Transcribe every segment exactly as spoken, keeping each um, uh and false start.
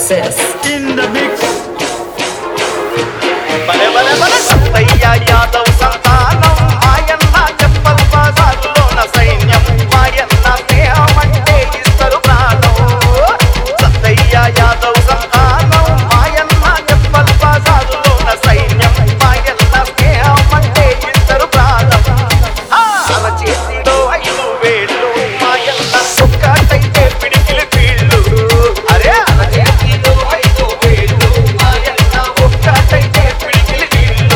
success in the mix. Bale bale bale Sattaya Yadav santanam Mayanna cheppal bazarlo na sainyam Mayanna sneham ante istaru pranam Sattaya Yadav santanam Mayanna cheppal bazarlo na sainyam Mayanna sneham ante istaru pranam Ala chesilo aidu velu Mayanna okkataite pidikili veelu Are ala chesilo aidu velu Mayanna okkataite pidikili veelu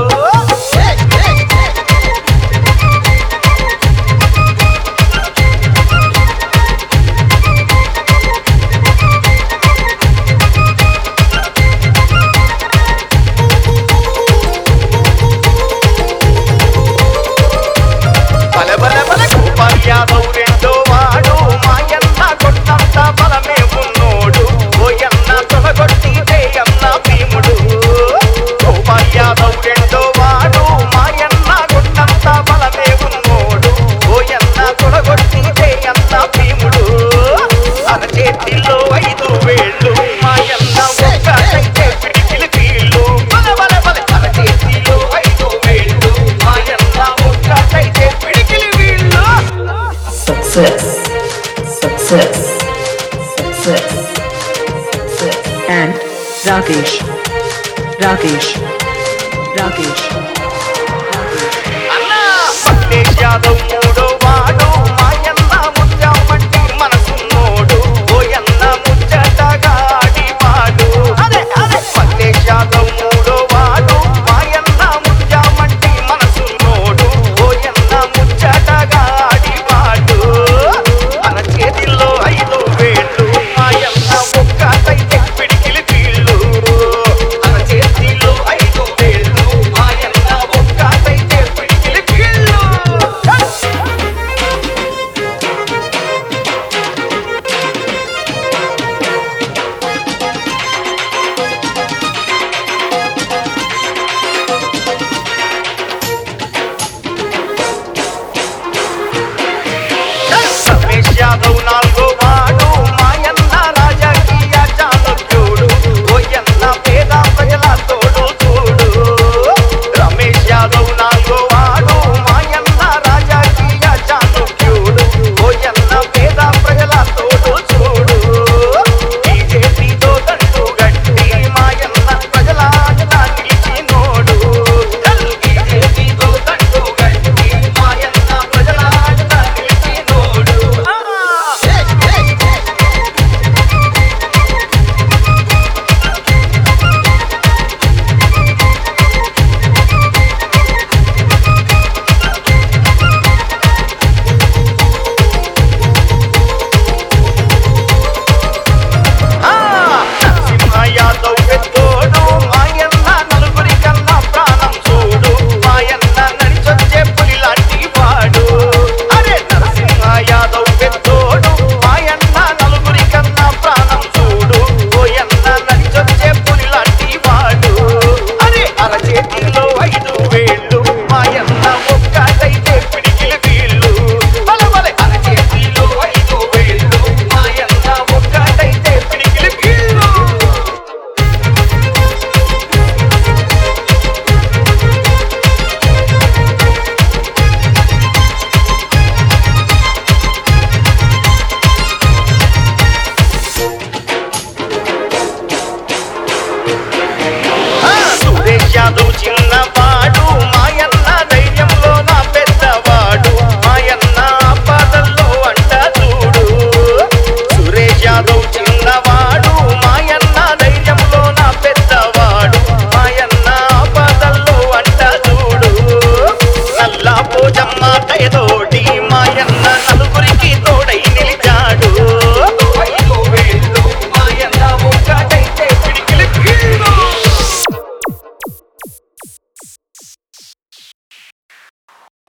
బల బల బల గోపాల్ యాదవ్ రెండో వాడు మాయన్న కొట్టంత బలమే ఉన్నోడు ఓయన్న తొలగొట్టి జయన్న భీముడు గోపాల్ యాదవ్ రెండో వాడు మాయన్న కొట్టంత బలమే ఉన్నోడు ఓయన్న తొలగొట్టి జయన్న భీముడు తన చేతిలో ఐదు వేళ్ళు మాయన్న ఒక్కటైతే పిడికిలి వీళ్ళు బల బల బల తన చేతిలో ఐదు వేళ్ళు మాయన్న ఒక్కటైతే పిడికిలి వీళ్ళు success success success success and Rakesh Rakesh Rakesh